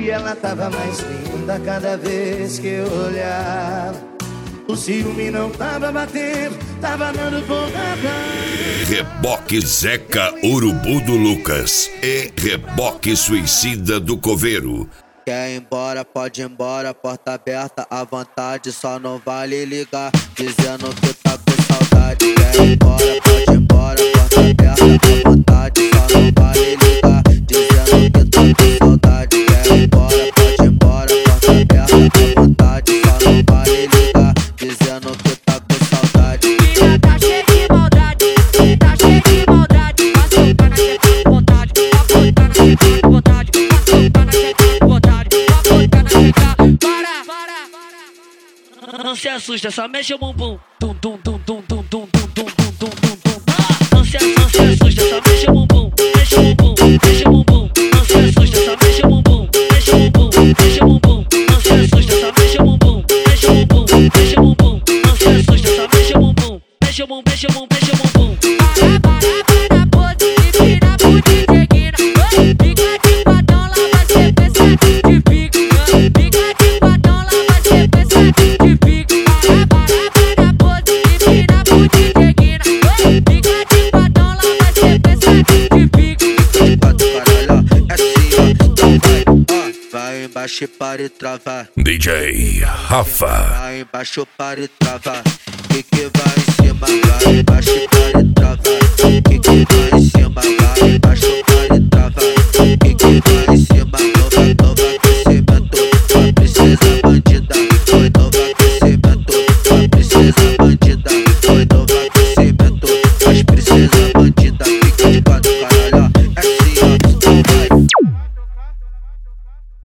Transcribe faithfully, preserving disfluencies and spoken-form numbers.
E ela tava mais linda cada vez que eu olhava. O ciúme não tava batendo, tava dando porrada. Reboque Zeca Urubu do Lucas e Reboque Suicida do Coveiro. Quer ir embora, pode ir embora, porta aberta à vontade, só não vale ligar, dizendo que tá com saudade. Quer ir embora, pode ir embora, porta aberta à vontade, só não vale ligar, dizendo que tá com saudade. Quer ir embora, pode ir embora, porta aberta à vontade, só não vale ligar, dizendo que tá com saudade. Menina tá cheia de maldade, tá cheia de maldade, vai soltar na teta com vontade, vai soltar na teta com vontade, vai soltar na teta com vontade. Para, para, não se assusta, só mexe o bumbum. Tum, tum, tum, tum, tum, tum, tum, tum, tum, tum, tum, tum. Não se, não se assusta, só mexe o bumbum. Mexe o bumbum, mexe o bumbum. Não se assusta, só mexe o bumbum. Mexe o bumbum, mexe o bumbum. Não se assusta, só mexe o bumbum. Mexe o bumbum, mexe o bumbum. Não se assusta, só mexe o bumbum. Mexe o bumbum, mexe o bumbum, mexe o bumbum. Para, para, para, pose e vira pro D J Guina. Fica de quadrão, lá vai ser pensado de pique. Fica de quadrão, lá vai ser pensado de pique. Para, para, para, pose e vira pro D J Guina. Fica de quadrão, lá vai ser pensado de pique. De quatro caralho, é assim ó, então vai, ó. Vai embaixo para e travar. D J Rafa. Vai embaixo para e travar. Que que vai em cima, vai embaixo para e travar. Que que vai em cima, vai embaixo para e travar.